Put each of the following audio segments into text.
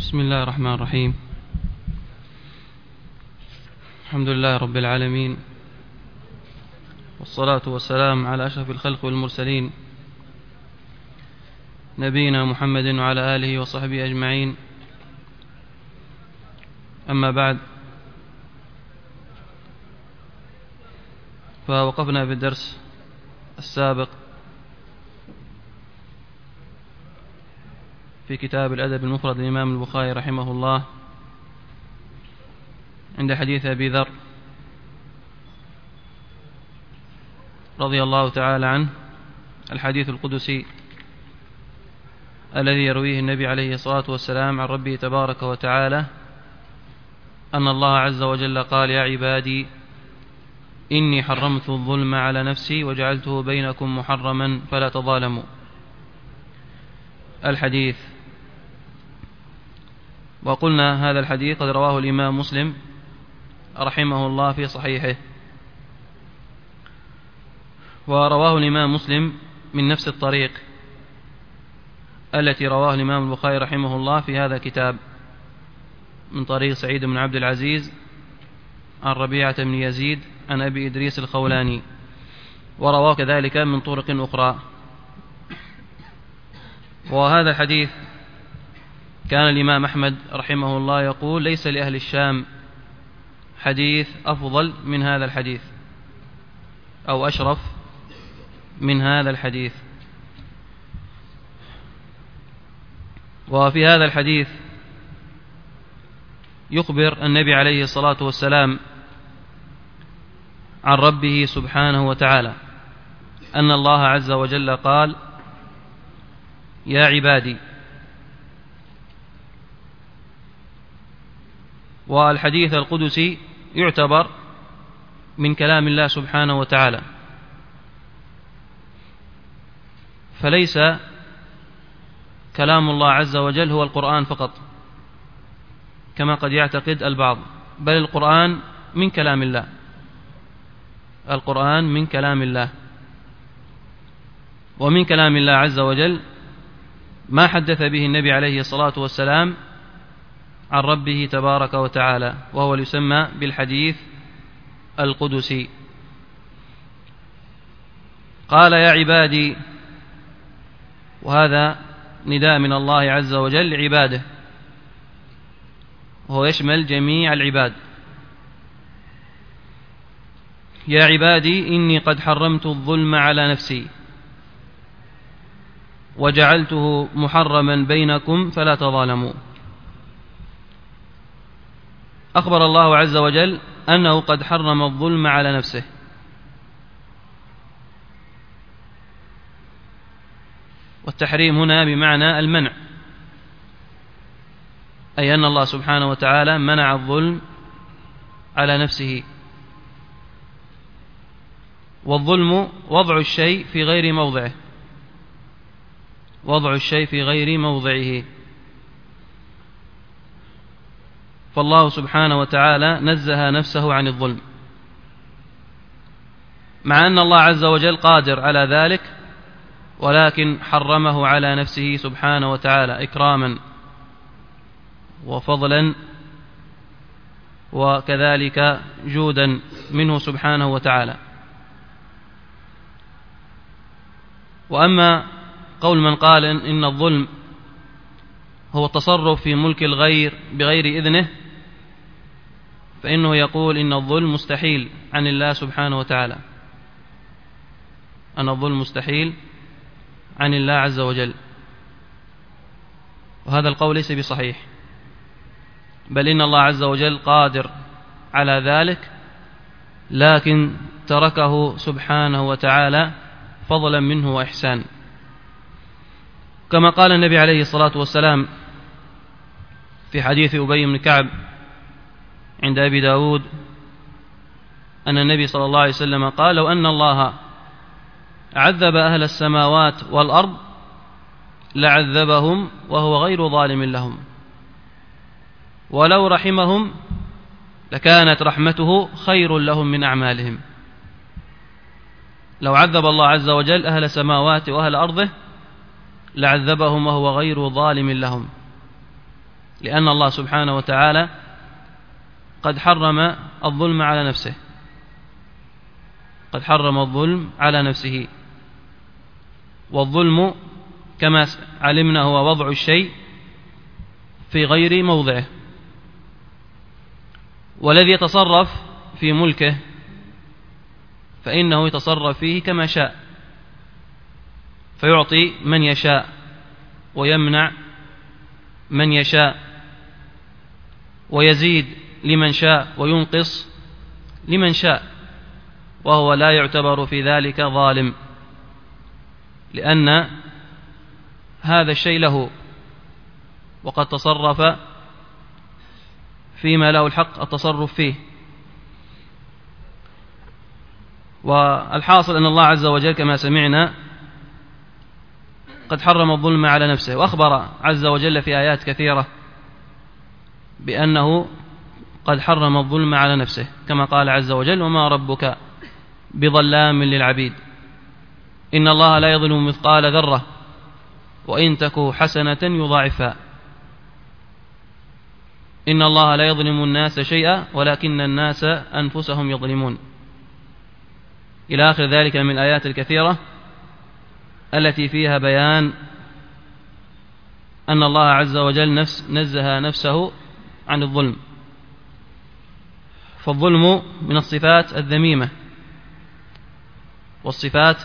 بسم الله الرحمن الرحيم. الحمد لله رب العالمين، والصلاة والسلام على أشرف الخلق والمرسلين، نبينا محمد وعلى آله وصحبه أجمعين. أما بعد، فوقفنا بالدرس السابق في كتاب الأدب المفرد للإمام البخاري رحمه الله عند حديث أبي ذر رضي الله تعالى عنه، الحديث القدسي الذي يرويه النبي عليه الصلاة والسلام عن ربه تبارك وتعالى أن الله عز وجل قال: يا عبادي إني حرمت الظلم على نفسي وجعلته بينكم محرما فلا تظالموا. الحديث. وقلنا هذا الحديث قد رواه الإمام مسلم رحمه الله في صحيحه، ورواه الإمام مسلم من نفس الطريق التي رواه الإمام البخاري رحمه الله في هذا الكتاب، من طريق سعيد بن عبد العزيز عن ربيعة بن يزيد عن أبي إدريس الخولاني، ورواه كذلك من طرق أخرى. وهذا الحديث كان الإمام أحمد رحمه الله يقول: ليس لأهل الشام حديث أفضل من هذا الحديث أو أشرف من هذا الحديث. وفي هذا الحديث يخبر النبي عليه الصلاة والسلام عن ربه سبحانه وتعالى أن الله عز وجل قال: يا عبادي. والحديث القدسي يعتبر من كلام الله سبحانه وتعالى، فليس كلام الله عز وجل هو القرآن فقط كما قد يعتقد البعض، بل القرآن من كلام الله، القرآن من كلام الله. ومن كلام الله عز وجل ما حدث به النبي عليه الصلاة والسلام عن ربه تبارك وتعالى، وهو يسمى بالحديث القدسي. قال: يا عبادي، وهذا نداء من الله عز وجل لعباده، وهو يشمل جميع العباد. يا عبادي إني قد حرمت الظلم على نفسي وجعلته محرما بينكم فلا تظالموا. أخبر الله عز وجل أنه قد حرم الظلم على نفسه، والتحريم هنا بمعنى المنع، أي أن الله سبحانه وتعالى منع الظلم على نفسه. والظلم وضع الشيء في غير موضعه، وضع الشيء في غير موضعه. فالله سبحانه وتعالى نزه نفسه عن الظلم، مع أن الله عز وجل قادر على ذلك، ولكن حرمه على نفسه سبحانه وتعالى إكراما وفضلا، وكذلك جودا منه سبحانه وتعالى. وأما قول من قال إن الظلم هو التصرف في ملك الغير بغير إذنه، فإنه يقول إن الظلم مستحيل عن الله سبحانه وتعالى، أن الظلم مستحيل عن الله عز وجل، وهذا القول ليس بصحيح، بل إن الله عز وجل قادر على ذلك، لكن تركه سبحانه وتعالى فضلا منه وإحسان. كما قال النبي عليه الصلاة والسلام في حديث أبي بن كعب عند أبي داود أن النبي صلى الله عليه وسلم قال: لو أن الله عذب أهل السماوات والأرض لعذبهم وهو غير ظالم لهم، ولو رحمهم لكانت رحمته خير لهم من أعمالهم. لو عذب الله عز وجل أهل السماوات وأهل أرضه لعذبهم وهو غير ظالم لهم، لأن الله سبحانه وتعالى قد حرم الظلم على نفسه، قد حرم الظلم على نفسه. والظلم كما علمنا هو وضع الشيء في غير موضعه، والذي يتصرف في ملكه فإنه يتصرف فيه كما شاء، فيعطي من يشاء ويمنع من يشاء، ويزيد لمن شاء وينقص لمن شاء، وهو لا يعتبر في ذلك ظالم، لأن هذا الشيء له، وقد تصرف فيما له الحق التصرف فيه. والحاصل أن الله عز وجل كما سمعنا قد حرم الظلم على نفسه، وأخبر عز وجل في آيات كثيرة بأنه قد حرم الظلم على نفسه، كما قال عز وجل: وما ربك بظلام للعبيد إن الله لا يظلم مثقال ذرة وإن تك حسنة يضاعفها إن الله لا يظلم الناس شيئا ولكن الناس أنفسهم يظلمون، إلى آخر ذلك من الآيات الكثيرة التي فيها بيان أن الله عز وجل نزه نفسه عن الظلم. فالظلم من الصفات الذميمة، والصفات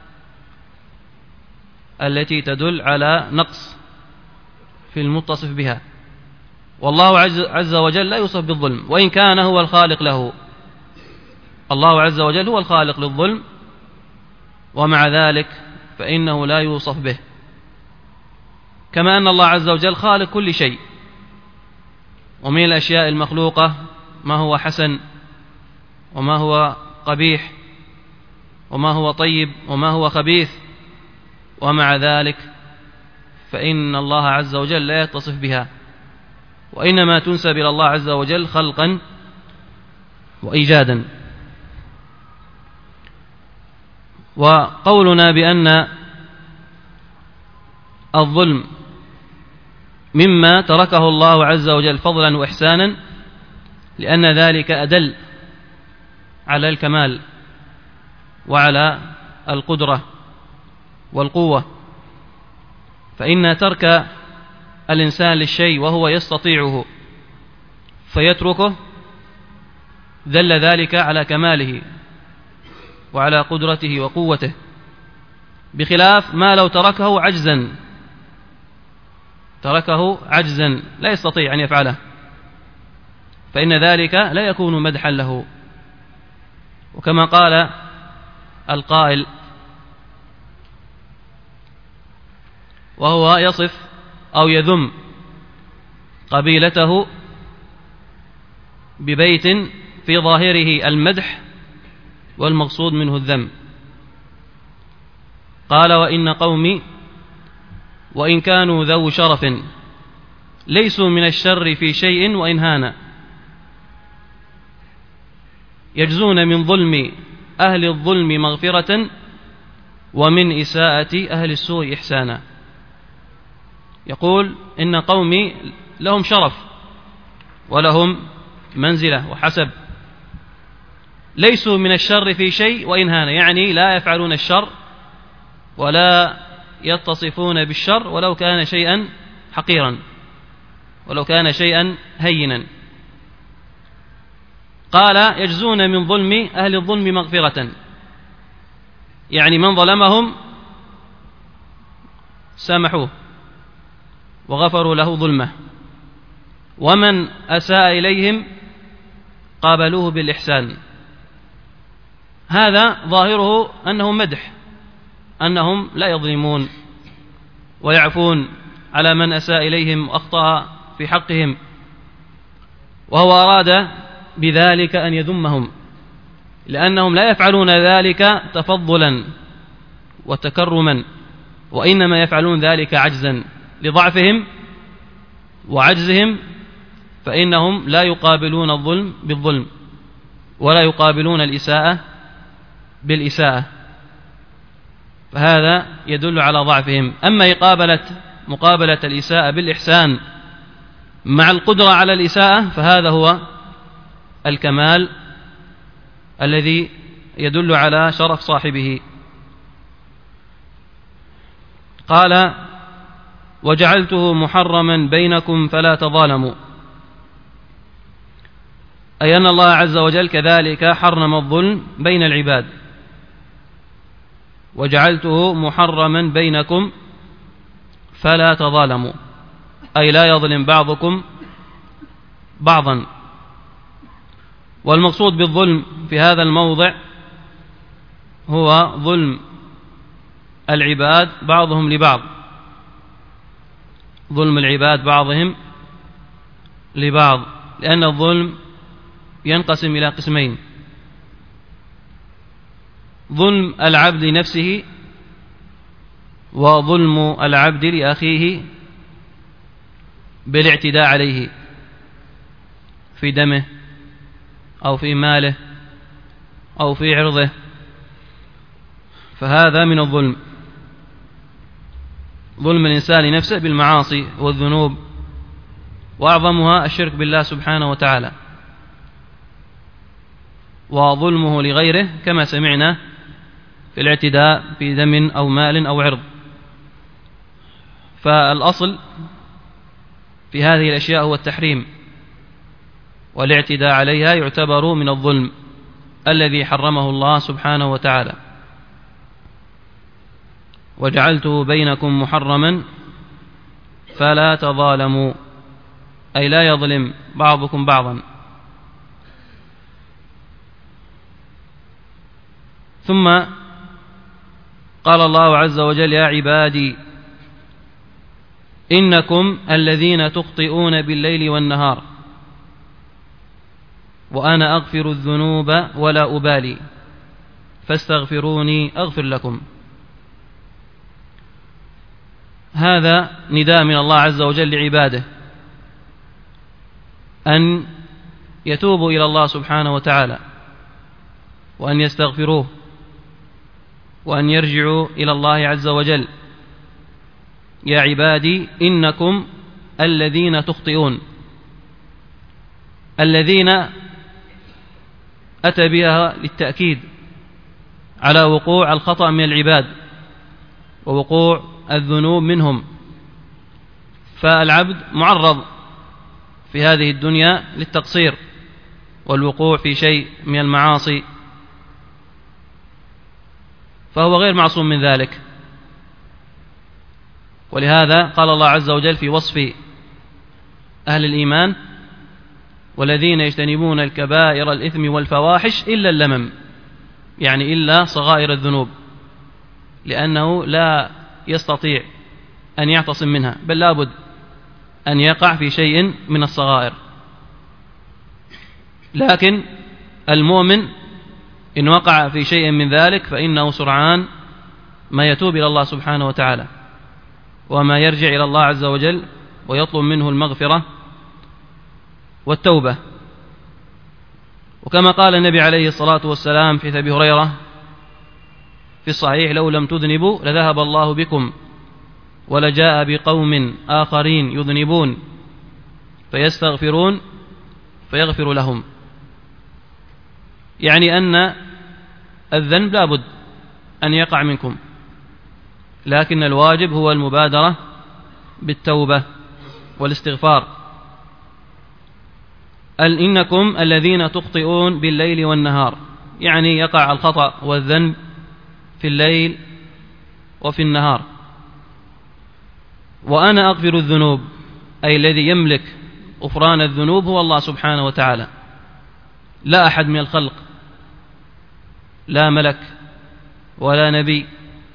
التي تدل على نقص في المتصف بها، والله عز وجل لا يوصف بالظلم وإن كان هو الخالق له. الله عز وجل هو الخالق للظلم، ومع ذلك فإنه لا يوصف به، كما أن الله عز وجل خالق كل شيء، ومن الأشياء المخلوقة ما هو حسن وما هو قبيح وما هو طيب وما هو خبيث، ومع ذلك فإن الله عز وجل لا يتصف بها، وإنما تنسب إلى الله عز وجل خلقا وإيجادا. وقولنا بأن الظلم مما تركه الله عز وجل فضلا وإحسانا لأن ذلك أدل على الكمال وعلى القدرة والقوة، فإن ترك الإنسان للشيء وهو يستطيعه فيتركه دل ذلك على كماله وعلى قدرته وقوته، بخلاف ما لو تركه عجزا لا يستطيع أن يفعله، فإن ذلك لا يكون مدحا له. وكما قال القائل وهو يصف أو يذم قبيلته ببيت في ظاهره المدح والمقصود منه الذم، قال: وإن قومي وإن كانوا ذو شرف ليسوا من الشر في شيء وإن هانا، يجزون من ظلم أهل الظلم مغفرة ومن إساءة أهل السوء إحسانا. يقول: إن قومي لهم شرف ولهم منزلة وحسب، ليسوا من الشر في شيء وإن هان، يعني لا يفعلون الشر ولا يتصفون بالشر ولو كان شيئا حقيرا ولو كان شيئا هينا. قال: يجزون من ظلم أهل الظلم مغفرة، يعني من ظلمهم سامحوه وغفروا له ظلمه، ومن أساء إليهم قابلوه بالإحسان. هذا ظاهره أنه مدح، أنهم لا يظلمون ويعفون على من أساء إليهم وأخطأ في حقهم، وهو أراد بذلك أن يذمهم لأنهم لا يفعلون ذلك تفضلا وتكرما، وإنما يفعلون ذلك عجزا لضعفهم وعجزهم، فإنهم لا يقابلون الظلم بالظلم ولا يقابلون الإساءة بالإساءة، فهذا يدل على ضعفهم. أما مقابلة الإساءة بالإحسان مع القدرة على الإساءة، فهذا هو الكمال الذي يدل على شرف صاحبه. قال: وجعلته محرما بينكم فلا تظالموا، أي أن الله عز وجل كذلك حرم الظلم بين العباد. وجعلته محرما بينكم فلا تظالموا، أي لا يظلم بعضكم بعضا. والمقصود بالظلم في هذا الموضع هو ظلم العباد بعضهم لبعض، ظلم العباد بعضهم لبعض، لأن الظلم ينقسم إلى قسمين: ظلم العبد لنفسه، وظلم العبد لأخيه بالاعتداء عليه في دمه أو في ماله أو في عرضه، فهذا من الظلم، ظلم الإنسان لنفسه بالمعاصي والذنوب، وأعظمها الشرك بالله سبحانه وتعالى، وظلمه لغيره كما سمعنا في الاعتداء في دم أو مال أو عرض. فالأصل في هذه الأشياء هو التحريم، والاعتداء عليها يعتبر من الظلم الذي حرمه الله سبحانه وتعالى. وجعلته بينكم محرما فلا تظالموا، أي لا يظلم بعضكم بعضا. ثم قال الله عز وجل: يا عبادي إنكم الذين تخطئون بالليل والنهار وأنا أغفر الذنوب ولا أبالي فاستغفروني أغفر لكم. هذا نداء من الله عز وجل لعباده أن يتوبوا إلى الله سبحانه وتعالى، وأن يستغفروه، وأن يرجعوا إلى الله عز وجل. يا عبادي إنكم الذين تخطئون، الذين أتى بها للتأكيد على وقوع الخطأ من العباد ووقوع الذنوب منهم. فالعبد معرض في هذه الدنيا للتقصير والوقوع في شيء من المعاصي، فهو غير معصوم من ذلك. ولهذا قال الله عز وجل في وصف أهل الإيمان: والذين يجتنبون الكبائر الإثم والفواحش إلا اللمم، يعني إلا صغائر الذنوب، لأنه لا يستطيع أن يعتصم منها، بل لابد أن يقع في شيء من الصغائر. لكن المؤمن إن وقع في شيء من ذلك فإنه سرعان ما يتوب إلى الله سبحانه وتعالى، وما يرجع إلى الله عز وجل ويطلب منه المغفرة والتوبة. وكما قال النبي عليه الصلاة والسلام في أبي هريرة في الصحيح: لو لم تذنبوا لذهب الله بكم ولجاء بقوم آخرين يذنبون فيستغفرون فيغفر لهم. يعني أن الذنب لابد أن يقع منكم، لكن الواجب هو المبادرة بالتوبة والاستغفار. إنكم الذين تخطئون بالليل والنهار، يعني يقع الخطأ والذنب في الليل وفي النهار. وأنا أغفر الذنوب، أي الذي يملك غفران الذنوب هو الله سبحانه وتعالى، لا أحد من الخلق، لا ملك ولا نبي،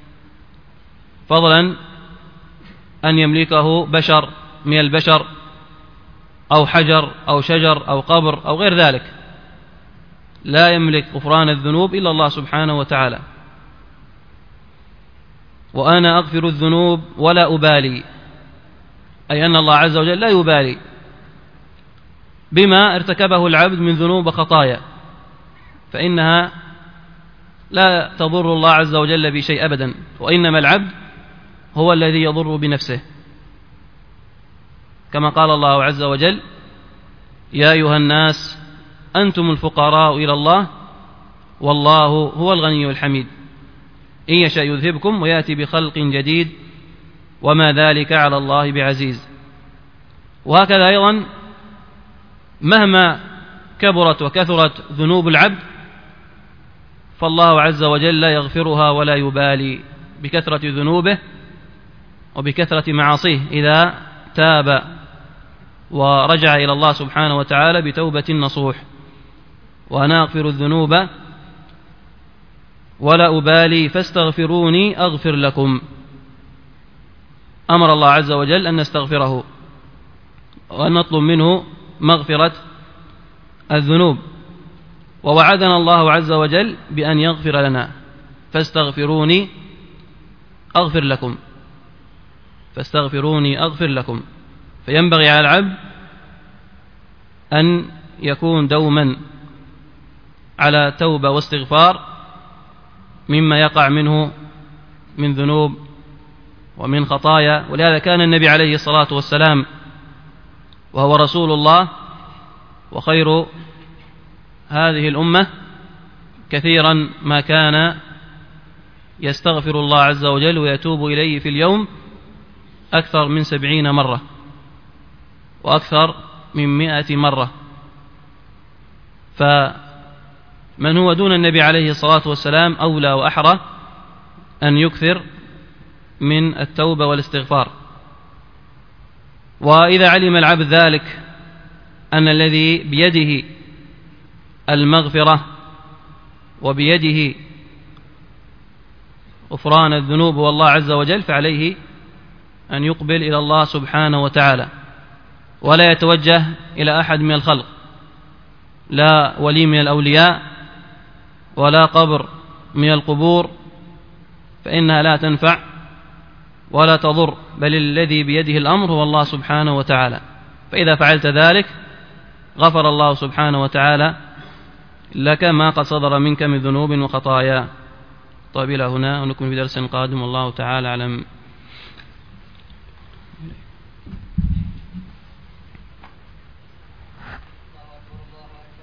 فضلا أن يملكه بشر من البشر أو حجر أو شجر أو قبر أو غير ذلك. لا يملك غفران الذنوب إلا الله سبحانه وتعالى. وأنا أغفر الذنوب ولا أبالي، أي أن الله عز وجل لا يبالي بما ارتكبه العبد من ذنوب وخطايا، فإنها لا تضر الله عز وجل بشيء أبدا، وإنما العبد هو الذي يضر بنفسه، كما قال الله عز وجل: يا أيها الناس أنتم الفقراء إلى الله والله هو الغني الحميد إن يشأ يذهبكم ويأتي بخلق جديد وما ذلك على الله بعزيز. وهكذا أيضا مهما كبرت وكثرت ذنوب العبد فالله عز وجل لا يغفرها ولا يبالي بكثرة ذنوبه وبكثرة معاصيه إذا تاب ورجع إلى الله سبحانه وتعالى بتوبة نصوح. وأنا أغفر الذنوب ولا أبالي فاستغفروني أغفر لكم. أمر الله عز وجل أن نستغفره وأن نطلب منه مغفرة الذنوب، ووعدنا الله عز وجل بأن يغفر لنا: فاستغفروني أغفر لكم، فاستغفروني أغفر لكم. فينبغي على العبد أن يكون دوما على توبة واستغفار مما يقع منه من ذنوب ومن خطايا. ولهذا كان النبي عليه الصلاة والسلام وهو رسول الله وخير هذه الأمة كثيرا ما كان يستغفر الله عز وجل ويتوب إليه في اليوم أكثر من 70 مرة وأكثر من 100 مرة. فمن هو دون النبي عليه الصلاة والسلام أولى وأحرى أن يكثر من التوبة والاستغفار. وإذا علم العبد ذلك أن الذي بيده المغفرة وبيده غفران الذنوب والله عز وجل، فعليه أن يقبل إلى الله سبحانه وتعالى ولا يتوجه إلى أحد من الخلق، لا ولي من الأولياء ولا قبر من القبور، فإنها لا تنفع ولا تضر، بل الذي بيده الأمر هو الله سبحانه وتعالى. فإذا فعلت ذلك غفر الله سبحانه وتعالى لك ما قد صدر منك من ذنوب وخطايا. طيب إلى هنا ونكمل في درس قادم، والله تعالى أعلم.